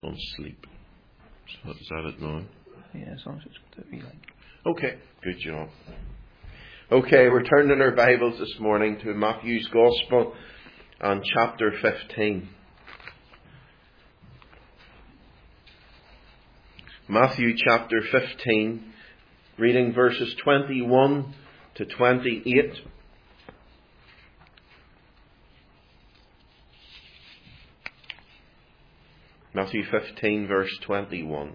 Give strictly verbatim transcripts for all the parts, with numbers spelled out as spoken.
on sleep. So is that it now? Yeah, as long as it's what we like. Okay, good job. Okay, we're turning our Bibles this morning to Matthew's Gospel and chapter fifteen. Matthew chapter fifteen, reading verses twenty-one to twenty-eight. Matthew fifteen, verse twenty-one.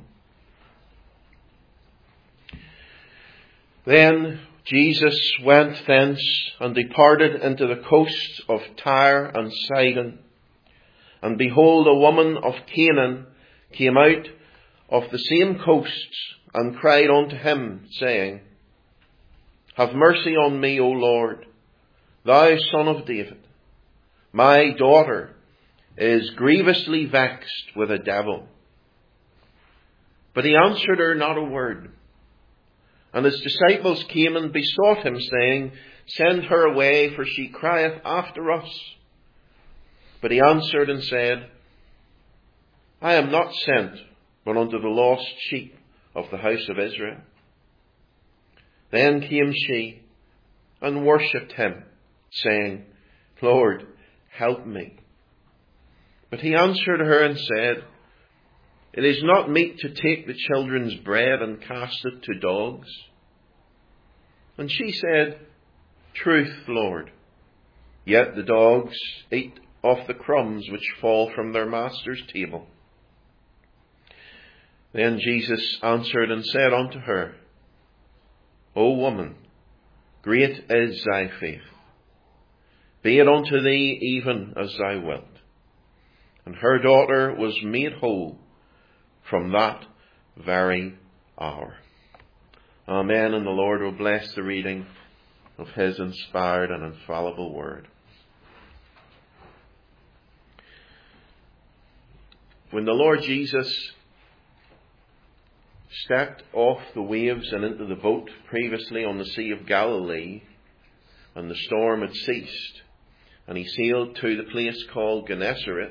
Then Jesus went thence and departed into the coasts of Tyre and Sidon. And behold, a woman of Canaan came out of the same coasts and cried unto him, saying, Have mercy on me, O Lord, thou Son of David. My daughter is grievously vexed with a devil. But he answered her not a word. And his disciples came and besought him, saying, Send her away, for she crieth after us. But he answered and said, I am not sent, but unto the lost sheep of the house of Israel. Then came she and worshipped him, saying, Lord, help me. But he answered her and said, It is not meet to take the children's bread and cast it to dogs. And she said, Truth, Lord. Yet the dogs eat of the crumbs which fall from their master's table. Then Jesus answered and said unto her, O woman, great is thy faith. Be it unto thee even as thou wilt. And her daughter was made whole from that very hour. Amen. And the Lord will bless the reading of his inspired and infallible word. When the Lord Jesus stepped off the waves and into the boat previously on the Sea of Galilee, and the storm had ceased, and he sailed to the place called Gennesaret,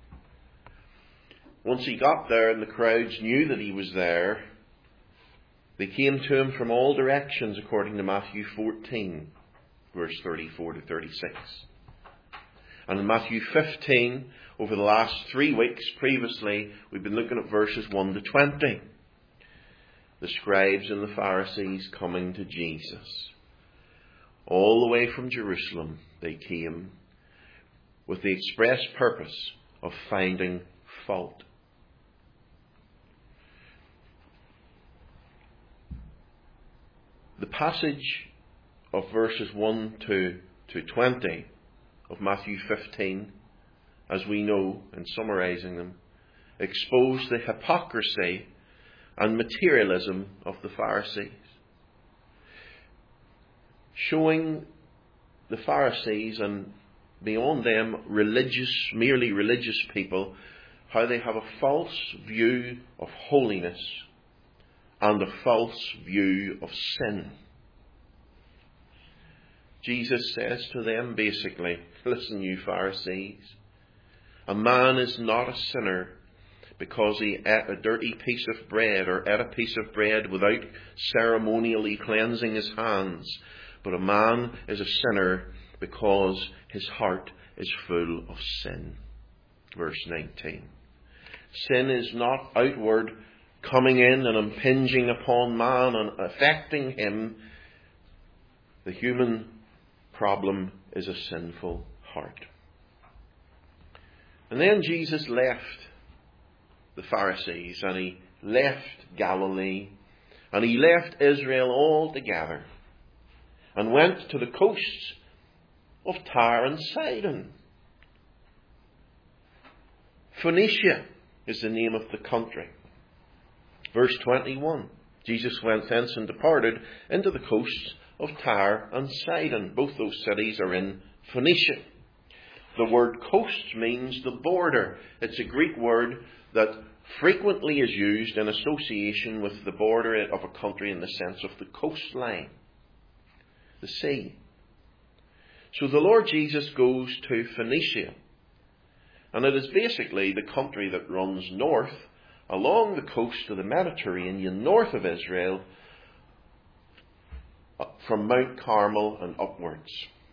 once he got there and the crowds knew that he was there, they came to him from all directions, according to Matthew fourteen, verse thirty-four to thirty-six. And in Matthew fifteen, over the last three weeks previously, we've been looking at verses one to twenty. The scribes and the Pharisees coming to Jesus. All the way from Jerusalem they came with the express purpose of finding fault. The passage of verses one to, to twenty of Matthew fifteen, as we know in summarising them, expose the hypocrisy and materialism of the Pharisees, showing the Pharisees and beyond them religious, merely religious people, how they have a false view of holiness and a false view of sin. Jesus says to them basically, listen, you Pharisees, a man is not a sinner because he ate a dirty piece of bread or ate a piece of bread without ceremonially cleansing his hands, but a man is a sinner because his heart is full of sin. Verse nineteen. Sin is not outward, coming in and impinging upon man and affecting him. The human problem is a sinful heart. And then Jesus left the Pharisees and he left Galilee and he left Israel altogether and went to the coasts of Tyre and Sidon. Phoenicia is the name of the country. Verse twenty-one, Jesus went thence and departed into the coasts of Tyre and Sidon. Both those cities are in Phoenicia. The word coast means the border. It's a Greek word that frequently is used in association with the border of a country in the sense of the coastline, the sea. So the Lord Jesus goes to Phoenicia. And it is basically the country that runs north along the coast of the Mediterranean, north of Israel, from Mount Carmel and upwards.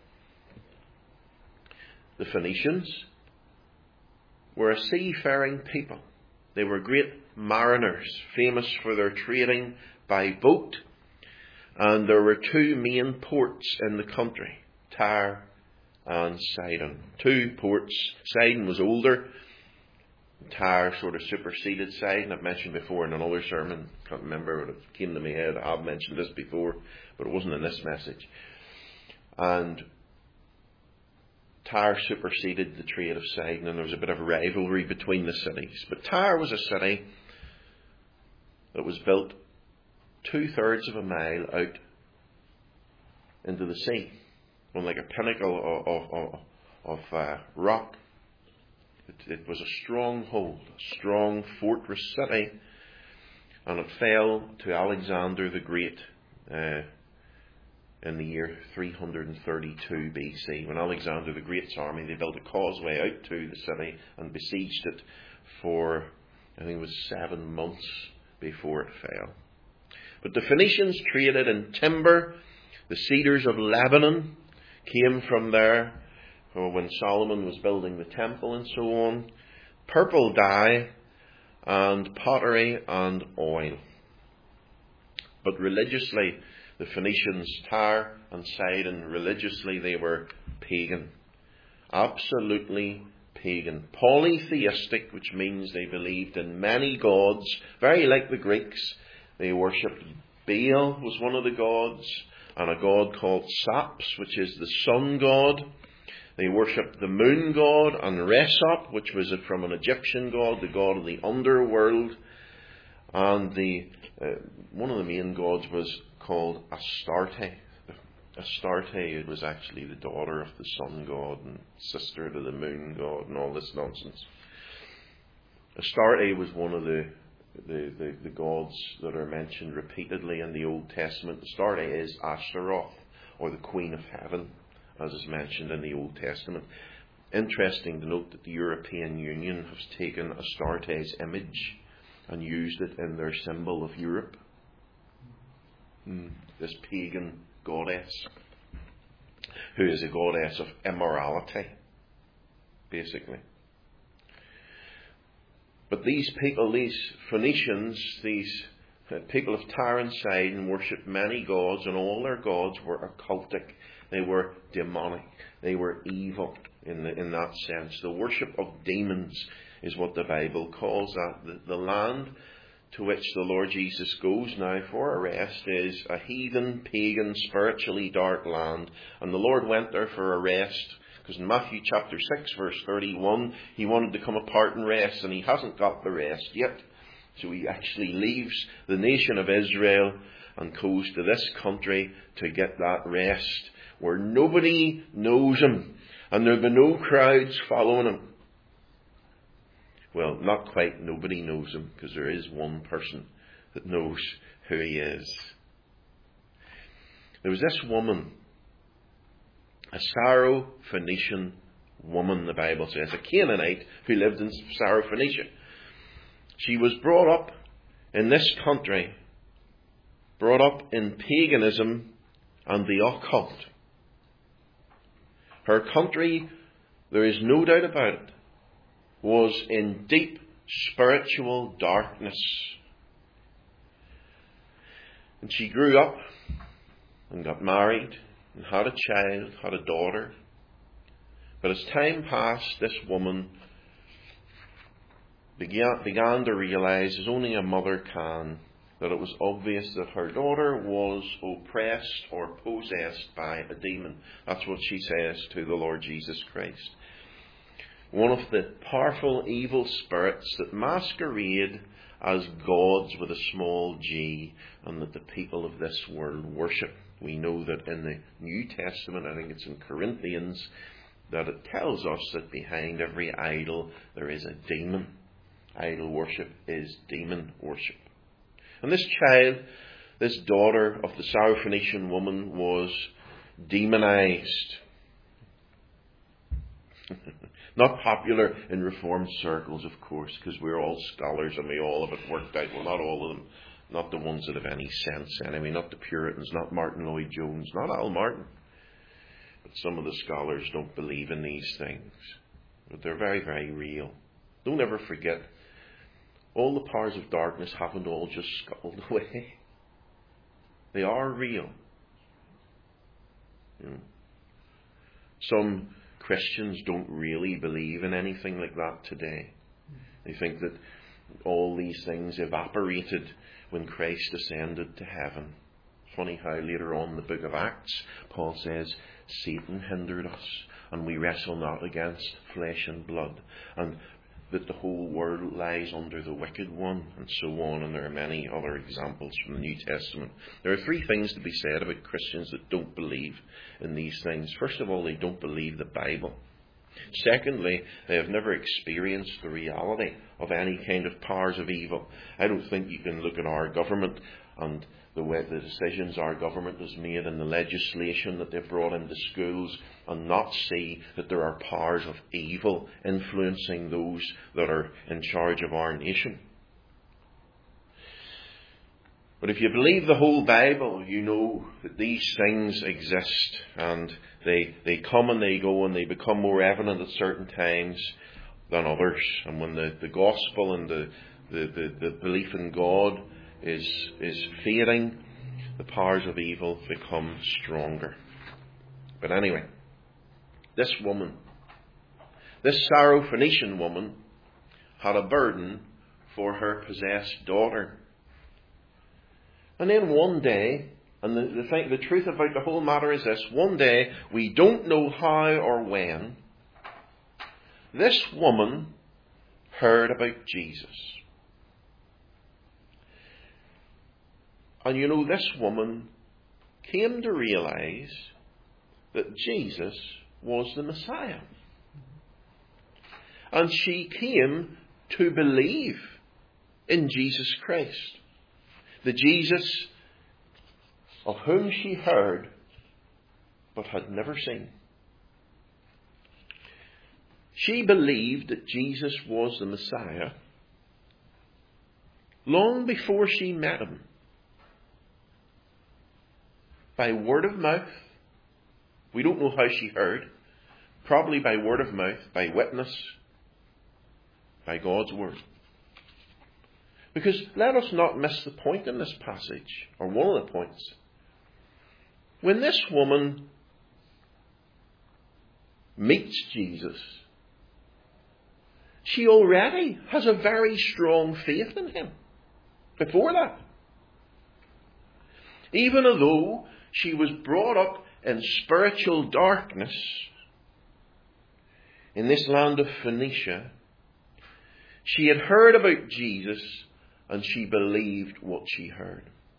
The Phoenicians were a seafaring people. They were great mariners, famous for their trading by boat. And there were two main ports in the country, Tyre and Sidon. Two ports. Sidon was older. Tyre sort of superseded Sidon. I've mentioned before in another sermon. Can't remember, but it came to my head. I've mentioned this before, but it wasn't in this message. And Tyre superseded the trade of Sidon, and there was a bit of a rivalry between the cities. But Tyre was a city that was built two-thirds of a mile out into the sea, on like a pinnacle of, of, of, of uh, rock. It, it was a stronghold, a strong fortress city, and it fell to Alexander the Great uh, in the year three hundred thirty-two B C. When Alexander the Great's army, they built a causeway out to the city and besieged it for, I think it was seven months before it fell. But the Phoenicians traded in timber. The cedars of Lebanon came from there when Solomon was building the temple and so on. Purple dye and pottery and oil. But religiously, the Phoenicians, Tyre and Sidon, religiously they were pagan. Absolutely pagan. Polytheistic, which means they believed in many gods, very like the Greeks. They worshipped Baal was one of the gods, and a god called Saps, which is the sun god. They worshipped the moon god and Resop, which was from an Egyptian god, the god of the underworld. And the uh, one of the main gods was called Astarte. Astarte was actually the daughter of the sun god and sister to the moon god and all this nonsense. Astarte was one of the The, the, the gods that are mentioned repeatedly in the Old Testament. Astarte is Ashtaroth, or the Queen of Heaven, as is mentioned in the Old Testament. Interesting to note that the European Union has taken Astarte's image and used it in their symbol of Europe. Mm, this pagan goddess, who is a goddess of immorality, basically. But these people, these Phoenicians, these people of Tyre and Sidon worshipped many gods, and all their gods were occultic. They were demonic. They were evil in the, in that sense. The worship of demons is what the Bible calls that. The, the land to which the Lord Jesus goes now for a rest is a heathen, pagan, spiritually dark land. And the Lord went there for a rest, because in Matthew chapter six, verse thirty-one, he wanted to come apart and rest, and he hasn't got the rest yet. So he actually leaves the nation of Israel and goes to this country to get that rest, where nobody knows him, and there'll be no crowds following him. Well, not quite nobody knows him, because there is one person that knows who he is. There was this woman, a Syro-Phoenician woman, the Bible says, a Canaanite who lived in Syro-Phoenicia. She was brought up in this country, brought up in paganism and the occult. Her country, there is no doubt about it, was in deep spiritual darkness. And she grew up and got married and had a child, had a daughter. But as time passed, this woman began, began to realize, as only a mother can, that it was obvious that her daughter was oppressed or possessed by a demon. That's what she says to the Lord Jesus Christ. One of the powerful evil spirits that masquerade as gods with a small g, and that the people of this world worship. We know that in the New Testament, I think it's in Corinthians, that it tells us that behind every idol there is a demon. Idol worship is demon worship. And this child, this daughter of the Syrophoenician woman, was demonized. Not popular in Reformed circles, of course, because we're all scholars and we all have it worked out. Well, not all of them. Not the ones that have any sense anyway. Not the Puritans, not Martin Lloyd-Jones, not Al Martin. But some of the scholars don't believe in these things. But they're very, very real. Don't ever forget, all the powers of darkness haven't all just scuttled away. They are real. You know, some Christians don't really believe in anything like that today. They think that all these things evaporated when Christ ascended to heaven. Funny how later on in the book of Acts, Paul says, Satan hindered us, and we wrestle not against flesh and blood, and that the whole world lies under the wicked one, and so on. And there are many other examples from the New Testament. There are three things to be said about Christians that don't believe in these things. First of all, they don't believe the Bible. Secondly, they have never experienced the reality of any kind of powers of evil. I don't think you can look at our government and the way the decisions our government has made and the legislation that they've brought into schools and not see that there are powers of evil influencing those that are in charge of our nation. But if you believe the whole Bible, you know that these things exist, and they they come and they go, and they become more evident at certain times than others. And when the, the gospel and the, the, the, the belief in God is is fading, the powers of evil become stronger. But anyway, this woman, this Syrophoenician woman, had a burden for her possessed daughter. And then one day, and the, the, thing, the truth about the whole matter is this, one day, we don't know how or when, this woman heard about Jesus. And you know, this woman came to realize that Jesus was the Messiah. And she came to believe in Jesus Christ. The Jesus of whom she heard but had never seen. She believed that Jesus was the Messiah long before she met him. By word of mouth. We don't know how she heard. Probably by word of mouth, by witness, by God's word. Because let us not miss the point in this passage, or one of the points. When this woman meets Jesus, she already has a very strong faith in him. Before that. Even though she was brought up in spiritual darkness in this land of Phoenicia, she had heard about Jesus and she believed what she heard.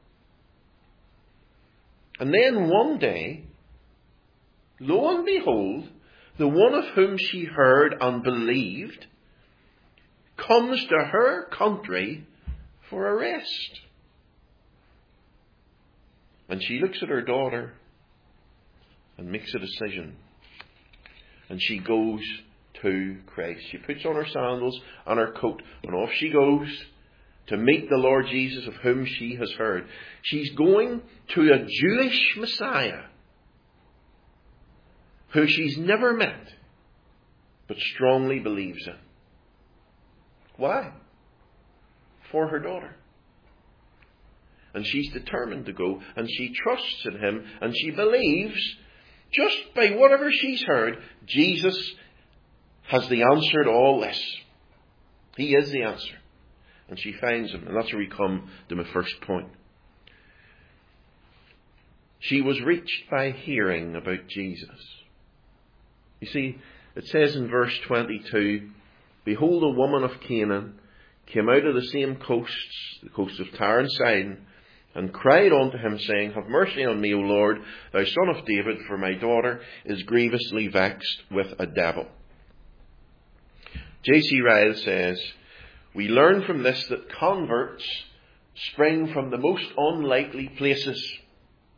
And then one day, lo and behold, the one of whom she heard and believed comes to her country for a rest. And she looks at her daughter and makes a decision. And she goes to Christ. She puts on her sandals and her coat, and off she goes to meet the Lord Jesus of whom she has heard. She's going to a Jewish Messiah who she's never met but strongly believes in. Why? For her daughter. And she's determined to go, and she trusts in him, and she believes, just by whatever she's heard, Jesus has the answer to all this. He is the answer. And she finds him. And that's where we come to my first point. She was reached by hearing about Jesus. You see, it says in verse twenty-two, Behold, a woman of Canaan came out of the same coasts, the coast of Tyre and Sidon, and cried unto him, saying, Have mercy on me, O Lord, thou son of David, for my daughter is grievously vexed with a devil. J C Ryle says, We learn from this that converts spring from the most unlikely places.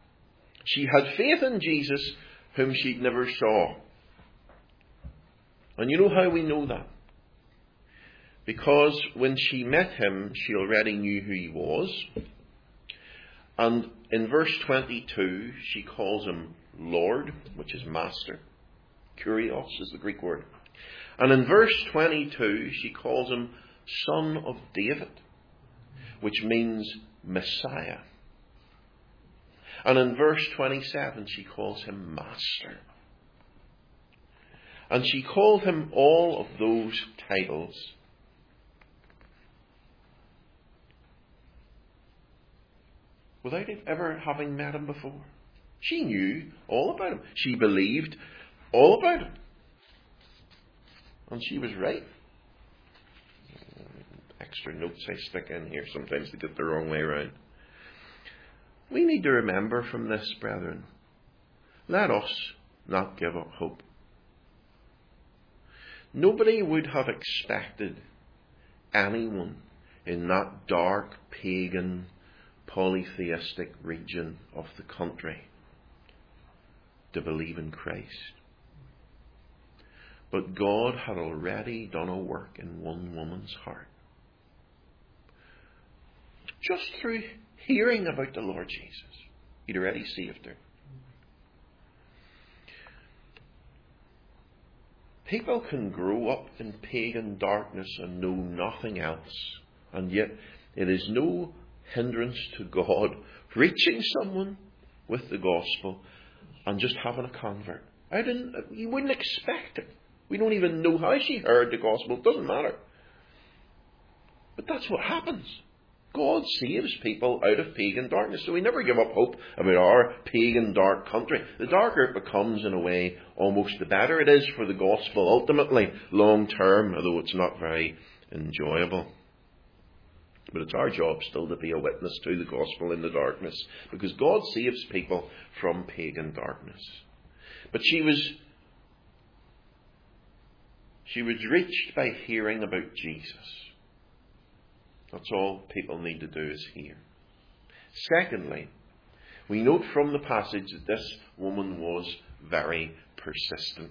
She had faith in Jesus whom she'd never saw. And you know how we know that? Because when she met him, she already knew who he was. And in verse twenty-two, she calls him Lord, which is master. Kurios is the Greek word. And in verse twenty-two, she calls him Son of David, which means Messiah. And in verse twenty-seven, she calls him Master. And she called him all of those titles without ever having met him before. She knew all about him. She believed all about him. And she was right. Extra notes I stick in here sometimes to get the wrong way around. We need to remember from this, brethren, let us not give up hope. Nobody would have expected anyone in that dark, pagan, polytheistic region of the country to believe in Christ. But God had already done a work in one woman's heart. Just through hearing about the Lord Jesus, He'd already saved her. People can grow up in pagan darkness and know nothing else, and yet it is no hindrance to God reaching someone with the gospel and just having a convert. I didn't, you wouldn't expect it. We don't even know how she heard the gospel. It doesn't matter. But that's what happens. God saves people out of pagan darkness. So we never give up hope about our pagan dark country. The darker it becomes, in a way, almost the better it is for the gospel ultimately, long term, although it's not very enjoyable. But it's our job still to be a witness to the gospel in the darkness, because God saves people from pagan darkness. But she was she was reached by hearing about Jesus. That's all people need to do is hear. Secondly, we note from the passage that this woman was very persistent.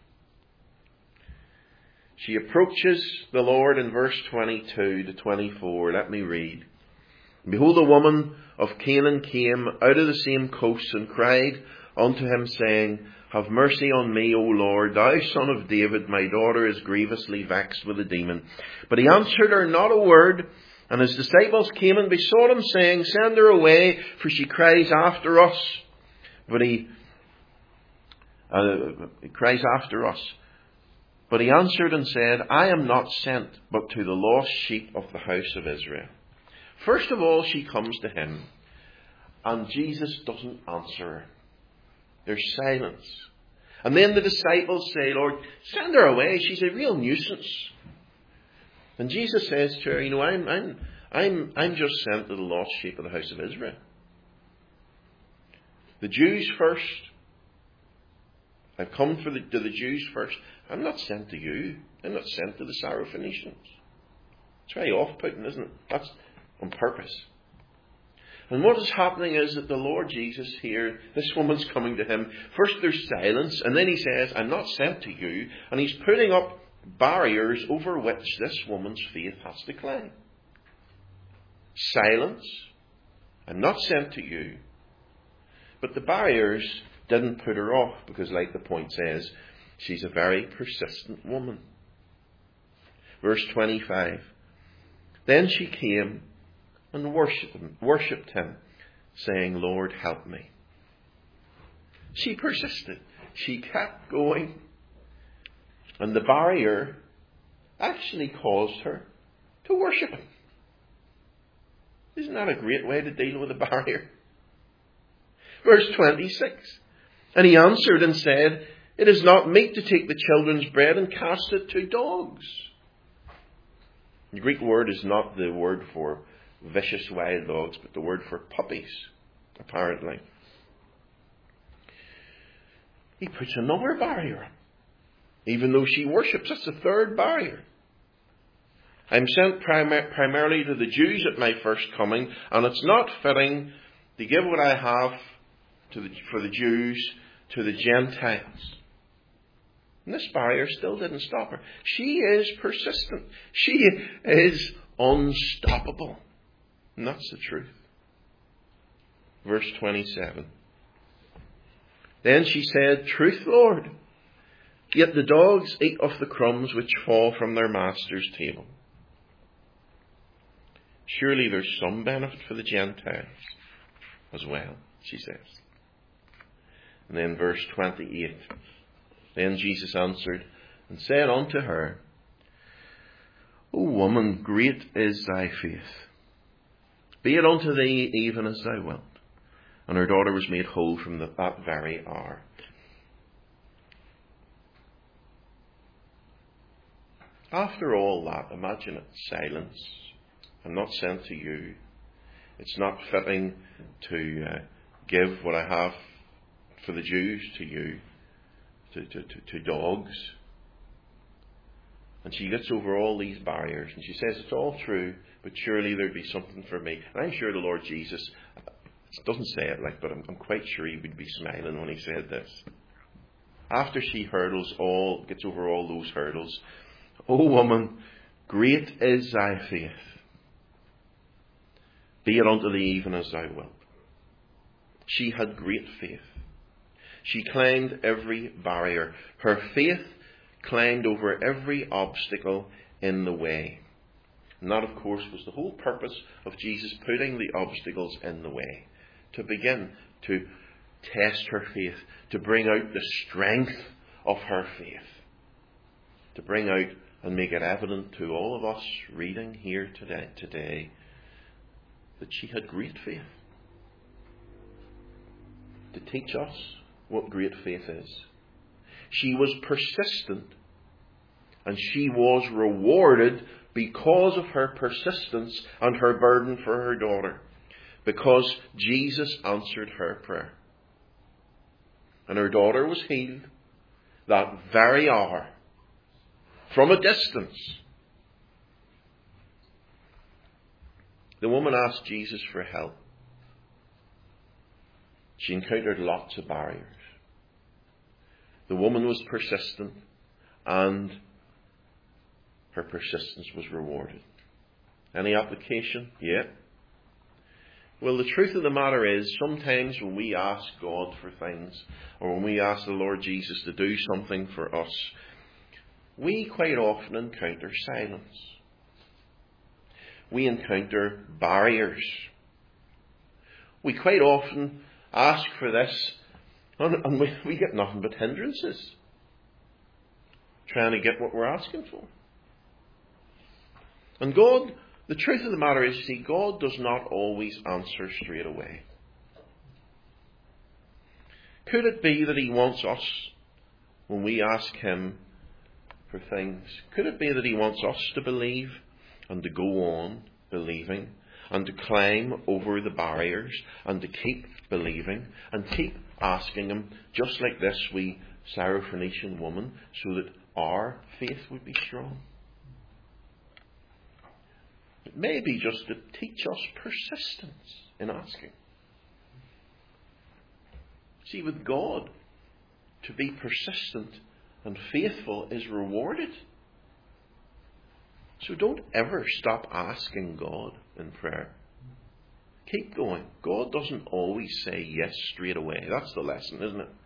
She approaches the Lord in verse twenty-two to twenty-four. Let me read. Behold, a woman of Canaan came out of the same coast and cried unto him, saying, Have mercy on me, O Lord, thou son of David, my daughter is grievously vexed with a demon. But he answered her not a word. And his disciples came and besought him, saying, Send her away, for she cries after us. But he, uh, he cries after us. But he answered and said, I am not sent, but to the lost sheep of the house of Israel. First of all, she comes to him, and Jesus doesn't answer her. There's silence. And then the disciples say, Lord, send her away. She's a real nuisance. And Jesus says to her, you know, I'm, I'm, I'm, I'm just sent to the lost sheep of the house of Israel. The Jews first. I've come for the, to the Jews first. I'm not sent to you. I'm not sent to the Syrophoenicians. It's very off-putting, isn't it? That's on purpose. And what is happening is that the Lord Jesus here, this woman's coming to him. First there's silence, and then he says, I'm not sent to you. And he's putting up barriers over which this woman's faith has to climb. Silence. I'm not sent to you. But the barriers didn't put her off, because like the point says, she's a very persistent woman. Verse twenty-five. Then she came and worshipped him, worshipped him, saying, Lord, help me. She persisted. She kept going. And the barrier actually caused her to worship him. Isn't that a great way to deal with a barrier? Verse twenty-six. And he answered and said, It is not meet to take the children's bread and cast it to dogs. The Greek word is not the word for vicious wild dogs, but the word for puppies, apparently. He puts another barrier up. Even though she worships, that's the third barrier. I'm sent prim- primarily to the Jews at my first coming, and it's not fitting to give what I have to the, for the Jews to the Gentiles. And this barrier still didn't stop her. She is persistent. She is unstoppable. And that's the truth. Verse twenty-seven. Then she said, "Truth, Lord, yet the dogs eat of the crumbs which fall from their master's table." Surely there's some benefit for the Gentiles as well, she says. And then verse twenty-eight. Then Jesus answered and said unto her, "O woman, great is thy faith. Be it unto thee even as thou wilt." And her daughter was made whole from the, that very hour. After all that, imagine it, silence. I'm not sent to you. It's not fitting to uh, give what I have for the Jews to you, to, to, to, to dogs. And she gets over all these barriers and she says, it's all true, but surely there'd be something for me. And I'm sure the Lord Jesus, it doesn't say it like, but I'm, I'm quite sure he would be smiling when he said this. After she hurdles all, gets over all those hurdles, "O woman, great is thy faith. Be it unto thee even as thou wilt." She had great faith. She climbed every barrier. Her faith climbed over every obstacle in the way. And that, of course, was the whole purpose of Jesus putting the obstacles in the way. To begin to test her faith. To bring out the strength of her faith. To bring out and make it evident to all of us reading here today, today that she had great faith. To teach us what great faith is. She was persistent, and she was rewarded because of her persistence and her burden for her daughter, because Jesus answered her prayer. And her daughter was healed that very hour, from a distance. The woman asked Jesus for help. She encountered lots of barriers. The woman was persistent, and her persistence was rewarded. Any application? Yeah. Well, the truth of the matter is, sometimes when we ask God for things, or when we ask the Lord Jesus to do something for us, we quite often encounter silence. We encounter barriers. We quite often ask for this, and we, we get nothing but hindrances, trying to get what we're asking for. And God, the truth of the matter is, you see, God does not always answer straight away. Could it be that he wants us, when we ask him for things, could it be that he wants us to believe and to go on believing and to climb over the barriers and to keep believing and keep asking him, just like this wee Syrophoenician woman, so that our faith would be strong? It may be just to teach us persistence in asking. See, with God, to be persistent and faithful is rewarded. So don't ever stop asking God in prayer. Keep going. God doesn't always say yes straight away. That's the lesson, isn't it?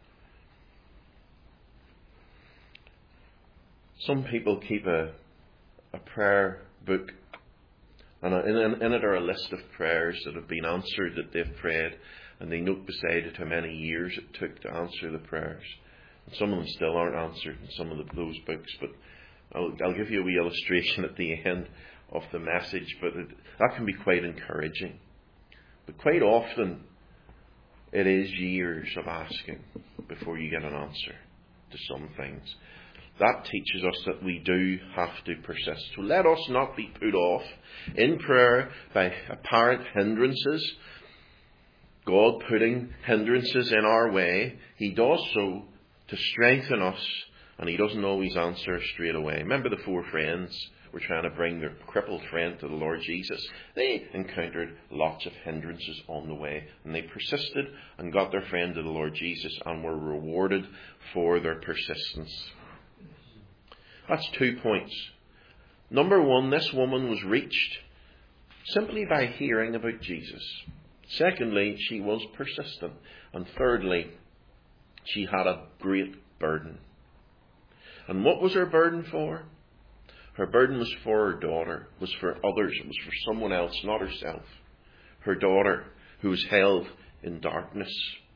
Some people keep a, a prayer book, and in, in it are a list of prayers that have been answered that they've prayed, and they note beside it how many years it took to answer the prayers. And some of them still aren't answered in some of the, those books, but I'll, I'll give you a wee illustration at the end of the message, but it, that can be quite encouraging. But quite often, it is years of asking before you get an answer to some things. That teaches us that we do have to persist. So let us not be put off in prayer by apparent hindrances. God putting hindrances in our way, he does so to strengthen us, and he doesn't always answer straight away. Remember the four friends were trying to bring their crippled friend to the Lord Jesus, they encountered lots of hindrances on the way. And they persisted and got their friend to the Lord Jesus and were rewarded for their persistence. That's two points. Number one, this woman was reached simply by hearing about Jesus. Secondly, she was persistent. And thirdly, she had a great burden. And what was her burden for? Her burden was for her daughter, was for others, it was for someone else, not herself. Her daughter, who was held in darkness.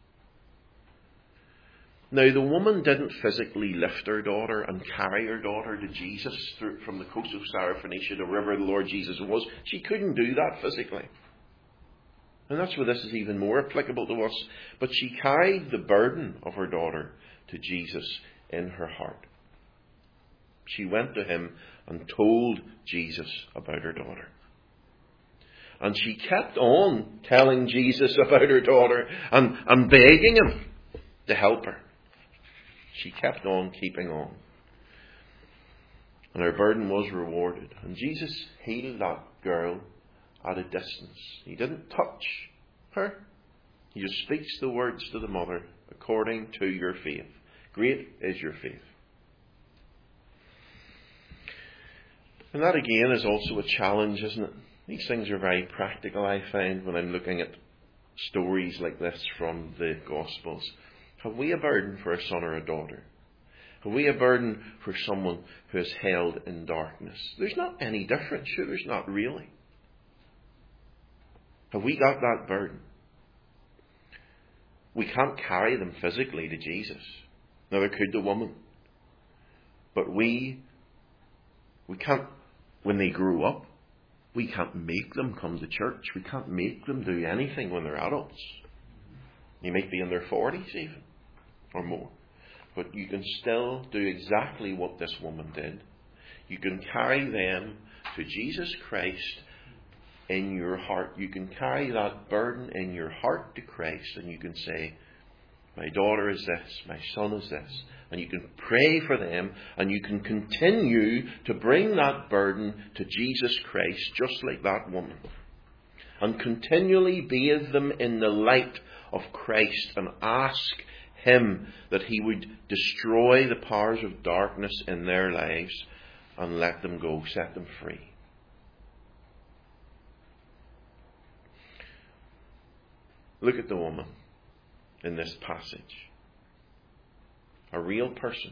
Now, the woman didn't physically lift her daughter and carry her daughter to Jesus through, from the coast of Syrophoenicia, the river the Lord Jesus was. She couldn't do that physically. And that's where this is even more applicable to us. But she carried the burden of her daughter to Jesus in her heart. She went to him and told Jesus about her daughter. And she kept on telling Jesus about her daughter and, and begging him to help her. She kept on keeping on. And her burden was rewarded. And Jesus healed that girl at a distance. He didn't touch her. He just speaks the words to the mother, according to your faith. Great is your faith. And that again is also a challenge, isn't it? These things are very practical, I find, when I'm looking at stories like this from the Gospels. Have we a burden for a son or a daughter? Have we a burden for someone who is held in darkness? There's not any difference, sure, there's not really. Have we got that burden? We can't carry them physically to Jesus. Neither could the woman. But we, we can't, when they grew up, we can't make them come to church. We can't make them do anything when they're adults. They might be in their forties even, or more. But you can still do exactly what this woman did. You can carry them to Jesus Christ in your heart. You can carry that burden in your heart to Christ, and you can say, my daughter is this, my son is this. And you can pray for them, and you can continue to bring that burden to Jesus Christ, just like that woman. And continually bathe them in the light of Christ and ask him that he would destroy the powers of darkness in their lives and let them go, set them free. Look at the woman in this passage. A real person.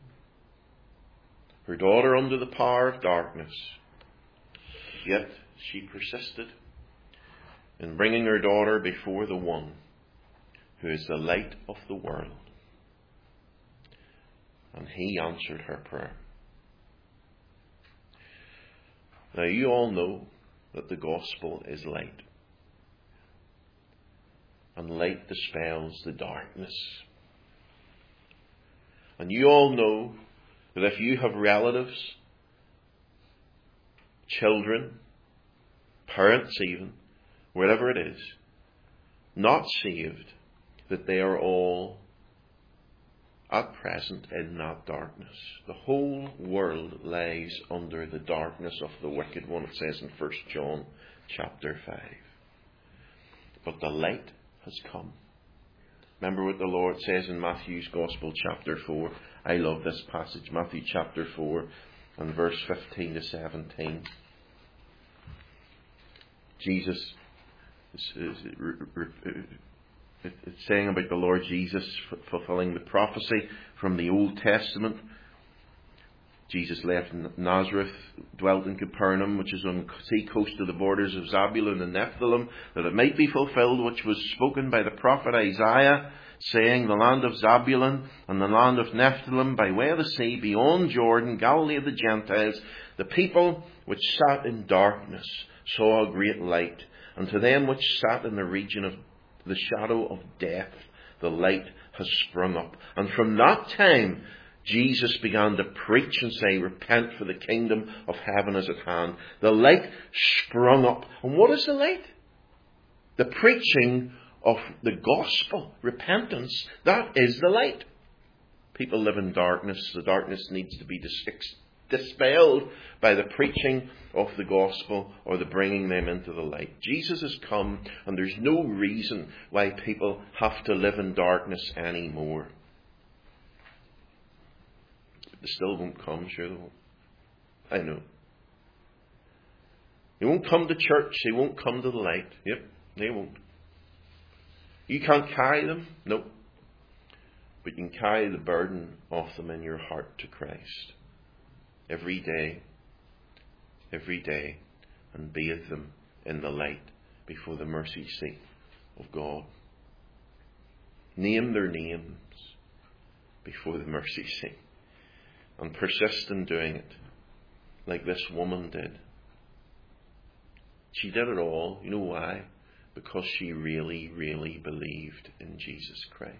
Her daughter under the power of darkness. Yet she persisted in bringing her daughter before the one who is the light of the world. And he answered her prayer. Now you all know that the gospel is light. And light dispels the darkness. And you all know that if you have relatives, children, parents even, wherever it is, not saved, that they are all at present in that darkness. The whole world lies under the darkness of the wicked one, it says in First John chapter five. But the light has come. Remember what the Lord says in Matthew's Gospel chapter four. I love this passage, Matthew chapter four and verse fifteen to seventeen. Jesus is, is, it's saying about the Lord Jesus fulfilling the prophecy from the Old Testament. Jesus left Nazareth, dwelt in Capernaum, which is on the sea coast of the borders of Zabulon and Nephthalim, that it might be fulfilled which was spoken by the prophet Isaiah, saying, the land of Zabulon and the land of Nephthalim by way of the sea, beyond Jordan, Galilee of the Gentiles, the people which sat in darkness saw a great light, and to them which sat in the region of the shadow of death, the light has sprung up. And from that time, Jesus began to preach and say, repent, for the kingdom of heaven is at hand. The light sprung up. And what is the light? The preaching of the gospel, repentance. That is the light. People live in darkness. The darkness needs to be dispelled by the preaching of the gospel or the bringing them into the light. Jesus has come, and there's no reason why people have to live in darkness anymore. They still won't come, sure they won't. I know. They won't come to church. They won't come to the light. Yep, they won't. You can't carry them. Nope. But you can carry the burden of them in your heart to Christ. Every day. Every day. And bathe them in the light before the mercy seat of God. Name their names before the mercy seat. And persist in doing it. Like this woman did. She did it all. You know why? Because she really, really believed in Jesus Christ.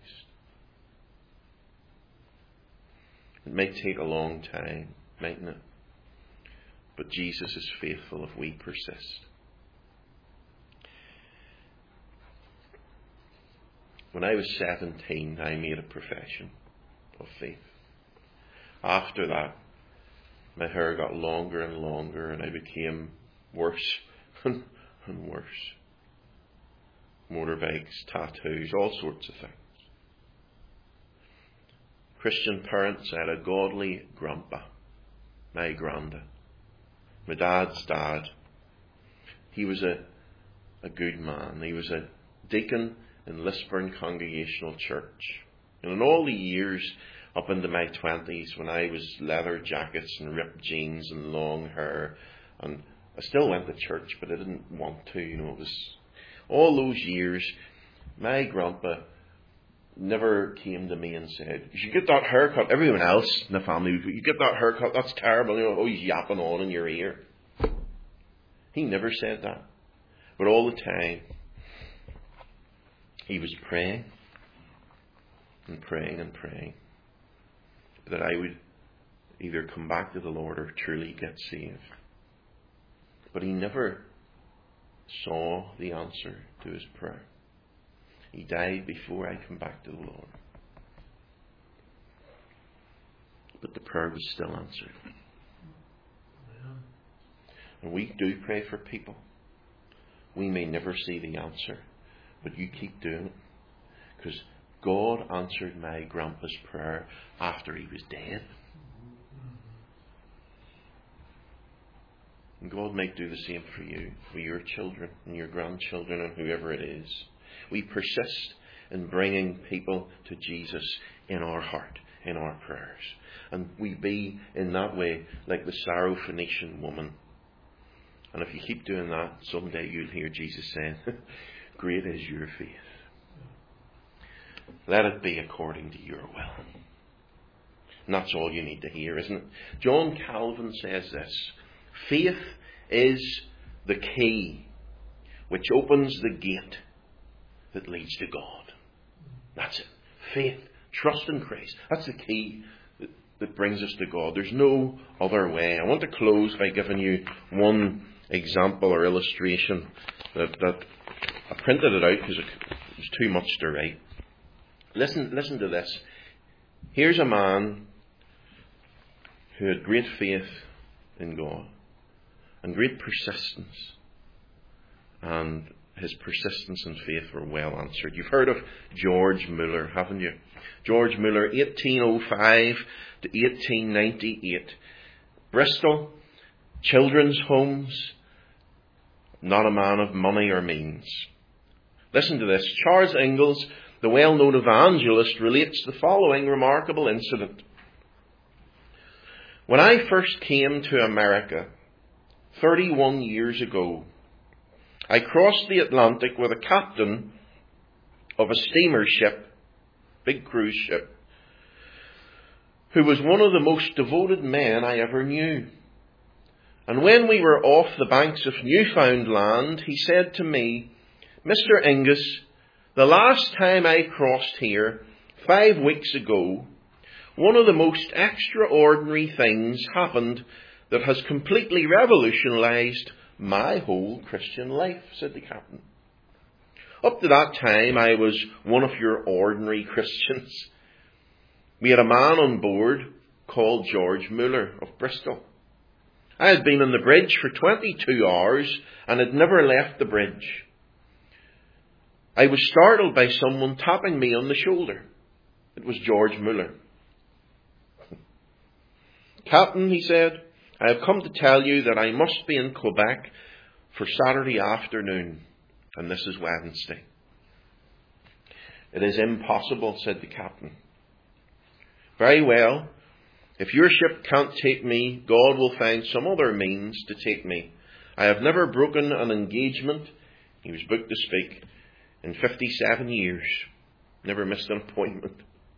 It may take a long time, mightn't it? But Jesus is faithful if we persist. When I was seventeen, I made a profession of faith. After that, my hair got longer and longer, and I became worse and, and worse. Motorbikes, tattoos, all sorts of things. Christian parents, I had a godly grandpa, my granda, my dad's dad. He was a, a good man. He was a deacon in Lisburn Congregational Church. And in all the years up into my twenties, when I was leather jackets and ripped jeans and long hair, and I still went to church, but I didn't want to, you know, it was all those years, my grandpa never came to me and said, you should get that haircut. Everyone else in the family, you get that haircut, that's terrible, you know, always yapping on in your ear. He never said that. But all the time, he was praying and praying and praying that I would either come back to the Lord or truly get saved. But he never saw the answer to his prayer. He died before I come back to the Lord. But the prayer was still answered. And we do pray for people. We may never see the answer, but you keep doing it. Because God answered my grandpa's prayer after he was dead. And God might do the same for you, for your children and your grandchildren and whoever it is. We persist in bringing people to Jesus in our heart, in our prayers. And we be in that way like the Syrophoenician woman. And if you keep doing that, someday you'll hear Jesus saying, great is your faith. Let it be according to your will. And that's all you need to hear, isn't it? John Calvin says this: faith is the key which opens the gate that leads to God. That's it. Faith, trust in Christ. That's the key that, that brings us to God. There's no other way. I want to close by giving you one example or illustration that, that I printed it out because it was too much to write. Listen, listen to this. Here's a man who had great faith in God and great persistence, and his persistence and faith were well answered. You've heard of George Muller, haven't you? George Muller, eighteen oh five to eighteen ninety-eight. Bristol, children's homes, not a man of money or means. Listen to this. Charles Ingalls, the well-known evangelist, relates the following remarkable incident. When I first came to America, thirty-one years ago, I crossed the Atlantic with a captain of a steamer ship, big cruise ship, who was one of the most devoted men I ever knew. And when we were off the banks of Newfoundland, he said to me, Mister Ingus, the last time I crossed here, five weeks ago, one of the most extraordinary things happened that has completely revolutionized my whole Christian life, said the captain. Up to that time, I was one of your ordinary Christians. We had a man on board called George Muller of Bristol. I had been on the bridge for twenty-two hours and had never left the bridge. I was startled by someone tapping me on the shoulder. It was George Muller. "Captain," he said, "I have come to tell you that I must be in Quebec for Saturday afternoon, and this is Wednesday." "It is impossible," said the captain. "Very well. If your ship can't take me, God will find some other means to take me. I have never broken an engagement," he was booked to speak, "in fifty-seven years. Never missed an appointment."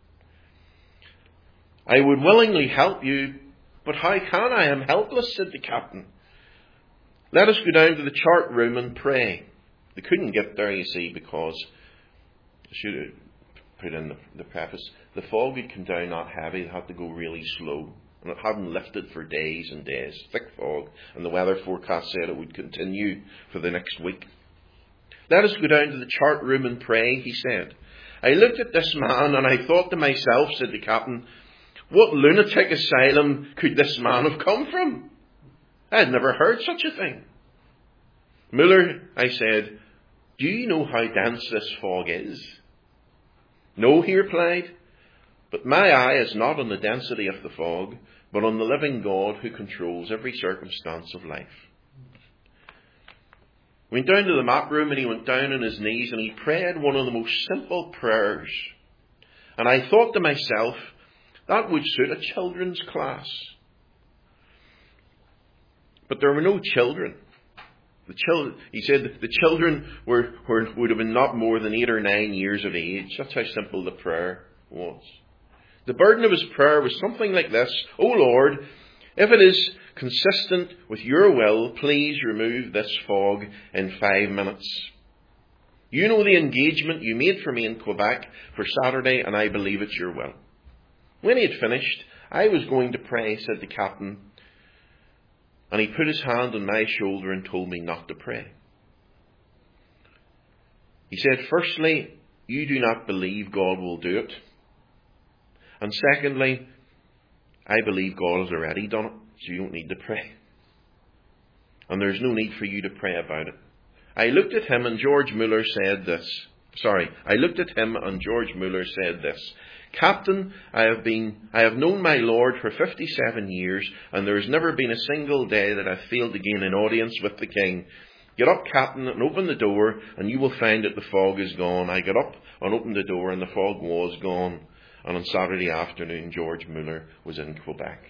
"I would willingly help you, but how can I? I am helpless," said the captain. "Let us go down to the chart room and pray." They couldn't get there, you see, because I should have put in the, the preface. The fog had come down not heavy, they had to go really slow. And it hadn't lifted for days and days. Thick fog. And the weather forecast said it would continue for the next week. "Let us go down to the chart room and pray," he said. "I looked at this man and I thought to myself," said the captain, "what lunatic asylum could this man have come from? I had never heard such a thing." "Muller," I said, "do you know how dense this fog is?" "No," he replied, "but my eye is not on the density of the fog, but on the living God who controls every circumstance of life." We went down to the map room and he went down on his knees and he prayed one of the most simple prayers. And I thought to myself, that would suit a children's class. But there were no children. The children, he said the children were, were would have been not more than eight or nine years of age. That's how simple the prayer was. The burden of his prayer was something like this: "O Lord, if it is consistent with your will, please remove this fog in five minutes. You know the engagement you made for me in Quebec for Saturday, and I believe it's your will." When he had finished, "I was going to pray," said the captain, and he put his hand on my shoulder and told me not to pray. He said, "Firstly, you do not believe God will do it. And secondly, I believe God has already done it, so you don't need to pray. And there's no need for you to pray about it." I looked at him and George Muller said this. Sorry, I looked at him and George Muller said this. "Captain, I have been, I have known my Lord for fifty-seven years, and there has never been a single day that I've failed to gain an audience with the King. Get up, Captain, and open the door, and you will find that the fog is gone." I got up and opened the door, and the fog was gone. And on Saturday afternoon, George Muller was in Quebec.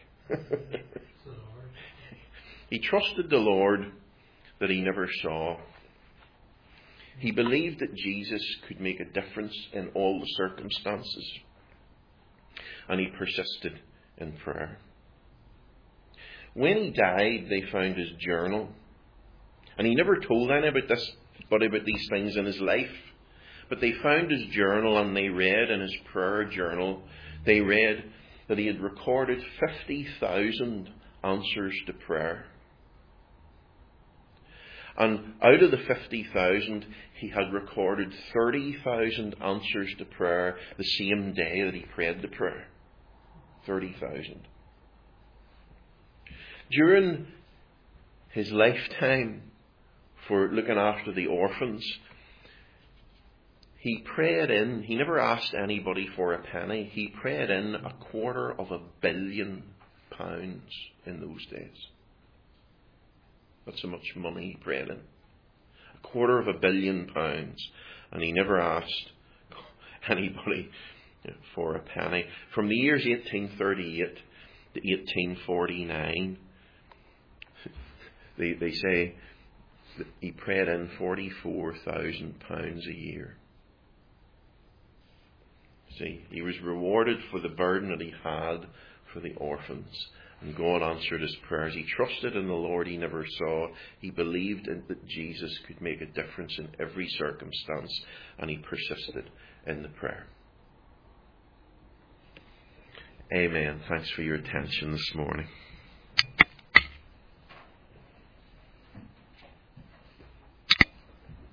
He trusted the Lord that he never saw. He believed that Jesus could make a difference in all the circumstances. And he persisted in prayer. When he died, they found his journal. And he never told anybody about this, but about these things in his life. But they found his journal and they read in his prayer journal, they read that he had recorded fifty thousand answers to prayer. And out of the fifty thousand, he had recorded thirty thousand answers to prayer the same day that he prayed the prayer. thirty thousand. During his lifetime for looking after the orphans, he prayed in, he never asked anybody for a penny, he prayed in a quarter of a billion pounds in those days. That's how much money he prayed in. A quarter of a billion pounds. And he never asked anybody for a penny. From the years eighteen thirty-eight to eighteen forty-nine, they, they say that he prayed in forty-four thousand pounds a year. See, he was rewarded for the burden that he had for the orphans. And God answered his prayers. He trusted in the Lord he never saw. He believed in that Jesus could make a difference in every circumstance. And he persisted in the prayer. Amen. Thanks for your attention this morning.